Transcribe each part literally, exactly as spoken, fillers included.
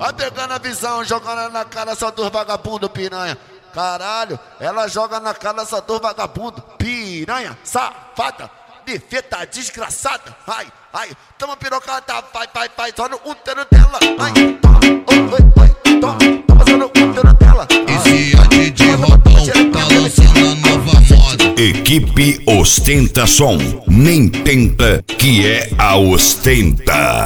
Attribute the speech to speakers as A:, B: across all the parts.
A: Vai pegando a visão, jogando na cara só dos vagabundo, piranha. Caralho, ela joga na cara só dos vagabundo, piranha, safada, defeta, desgraçada. Ai, ai, toma pirocada, vai, vai, vai, só no útero dela. Ai, toma, oi, oi, oi, toma, toma só no útero dela.
B: Esse é D J Robão, tá lançando a nova moda.
C: Equipe Ostenta Som, nem tenta que é a Ostenta.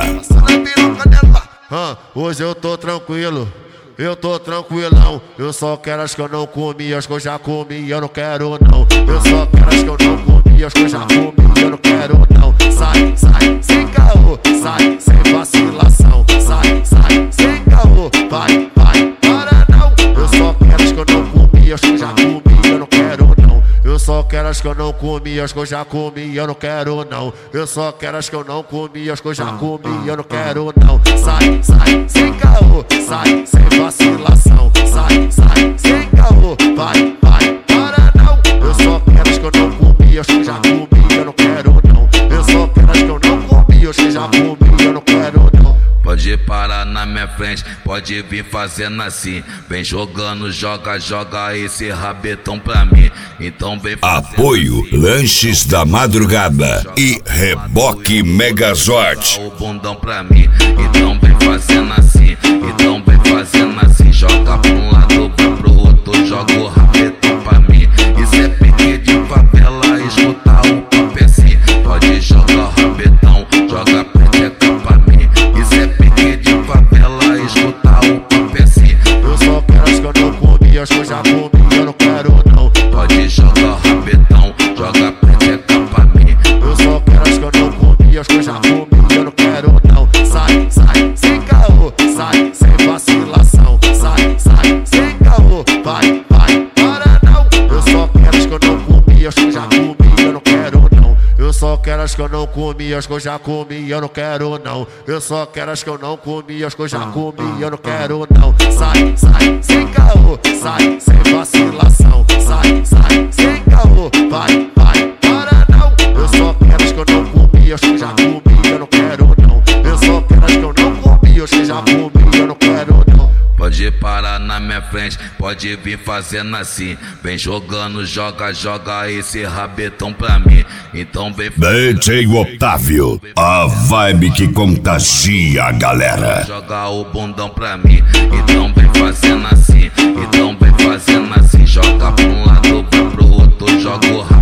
A: Ah, hoje eu tô tranquilo, eu tô tranquilão. Eu só quero as que eu não comi, as que eu já comi, eu não quero não. Eu só quero as que eu não comi, as que eu já comi, eu não quero não. Sai, sai, sem caô, sai, sem vacilação. Sai, sai, sem caô, vai, vai, para não. Eu só quero as que eu não comi, as que eu já comi, eu não quero não. Eu só quero as que eu não comi, as que eu já comi, eu não quero não. Eu só quero as que eu não comi, as que eu já comi, eu não quero não. Sai, sai, sem caô, sai, sem vacilação. Sai, sai, sem caô, vai, vai, para não. Eu só quero as que eu não comi, as que eu já comi, eu não quero não. Eu só quero as que eu não comi, as que eu já comi, eu não quero não.
B: Pode parar na minha frente, pode vir fazendo assim. Vem jogando, joga, joga esse rabetão pra mim. Então vem fazendo
C: Apoio
B: assim.
C: Lanches da Madrugada e Reboque Megazord.
B: O bundão pra mim, então vem fazendo assim. Então vem fazendo assim. Joga pra um lado, vai pro outro, joga o rabetão pra mim. Isso é pique de favela, escuta o papo assim. Pode jogar o rabetão, joga a peteca pra mim. Isso é pique de favela, escuta o papo assim.
A: Eu só quero as que eu não comi, as que eu já comi, eu não quero não.
B: Pode jogar o rabetão, joga a peteca pra mim.
A: Eu só quero as que eu não comi, as que eu já comi, eu não quero não. Sai, sai, sem caô, sai, sem vacilação. Sai, sai, sem caô, vai, vai, para não. Eu só quero as que eu não comi, as que eu já comi, eu não quero não. Eu só quero as que eu não comi, as que eu já comi, eu não quero não. Eu só quero as que eu não comi, as que eu já comi, eu não quero não. Sai, sai, sem caô, sai, sem vacilação. Sai, sai, sem caô, vai, vai, para não. Eu só quero as que eu não comi, as que eu já comi, eu não quero não. Eu só quero as que eu não comi, as que eu já comi, eu não quero não.
B: Pode parar na minha frente, pode vir fazendo assim. Vem jogando, joga, joga esse rabetão pra mim. Então vem
C: D J Otávio, a vibe que contagia a galera.
B: joga o bundão pra mim. Então vem fazendo assim. Então vem fazendo assim. Joga pra um lado, vai pro outro, joga o rabetão.